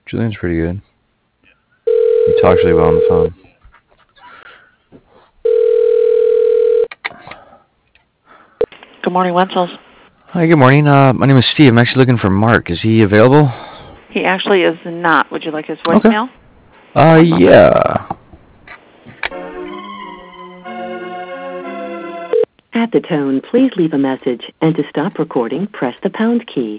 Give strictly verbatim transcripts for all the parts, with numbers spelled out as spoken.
Julian's pretty good. He talks really well on the phone. Good morning, Wenzel's. Hi, good morning. Uh, my name is Steve. I'm actually looking for Mark. Is he available? He actually is not. Would you like his voicemail? Okay. Uh, yeah. At the tone, please leave a message, and to stop recording, press the pound key.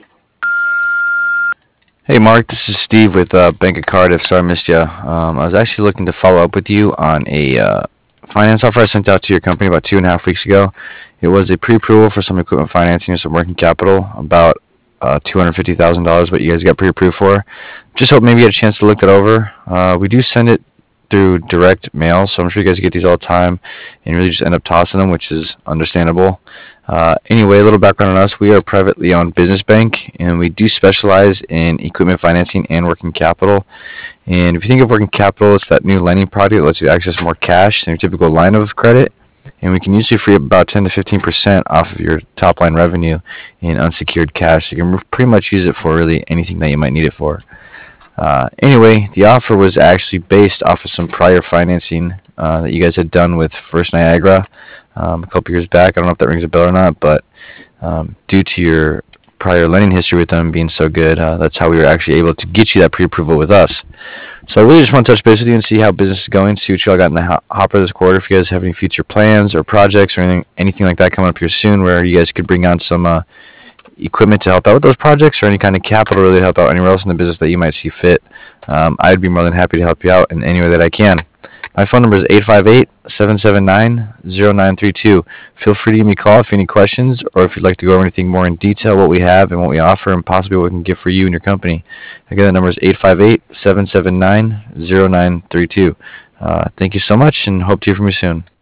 Hey, Mark. This is Steve with uh, Bank of Cardiff. Sorry I missed you. Um, I was actually looking to follow up with you on a uh, finance offer I sent out to your company about two and a half weeks ago. It was a pre-approval for some equipment financing or some working capital, about uh, two hundred fifty thousand dollars, what you guys got pre-approved for. Just hope maybe you had a chance to look that over. Uh, we do send it through direct mail, so I'm sure you guys get these all the time and really just end up tossing them, which is understandable. Uh, anyway, a little background on us. We are a privately owned business bank, and we do specialize in equipment financing and working capital. And if you think of working capital, it's that new lending product that lets you access more cash than your typical line of credit. And we can usually free up about ten to fifteen percent off of your top line revenue in unsecured cash. So you can pretty much use it for really anything that you might need it for. Uh, anyway, the offer was actually based off of some prior financing uh, that you guys had done with First Niagara um, a couple years back. I don't know if that rings a bell or not, but um, due to your prior lending history with them being so good, uh, that's how we were actually able to get you that pre-approval with us. So I really just want to touch base with you and see how business is going, see what you all got in the ho- hopper this quarter, if you guys have any future plans or projects or anything, anything like that coming up here soon where you guys could bring on some uh, equipment to help out with those projects or any kind of capital really to help out anywhere else in the business that you might see fit. Um, I'd be more than happy to help you out in any way that I can. My phone number is eight five eight, seven seven nine, zero nine three two. Feel free to give me a call if you have any questions or if you'd like to go over anything more in detail, what we have and what we offer and possibly what we can get for you and your company. Again, that number is eight five eight, seven seven nine, zero nine three two. Uh, thank you so much and hope to hear from you soon.